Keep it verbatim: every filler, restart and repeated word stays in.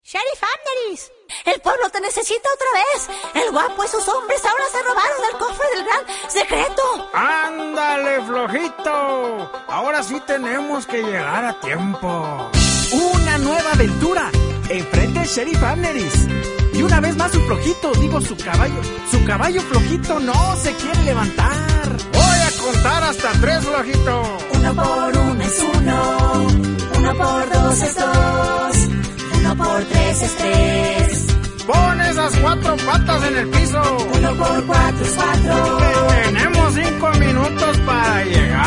Sheriff Abneris, el pueblo te necesita otra vez. El guapo y sus hombres ahora se robaron el cofre del gran secreto. ¡Ándale, flojito! Ahora sí tenemos que llegar a tiempo. Una nueva aventura. Enfrente el Sheriff Abneris. Y una vez más su flojito, digo su caballo. Su caballo flojito no se quiere levantar. Voy a contar hasta tres, flojito. Uno por uno es uno. Uno por dos es dos. Uno por tres es tres. Pon esas cuatro patas en el piso. Uno por cuatro es cuatro. Tenemos cinco minutos para llegar.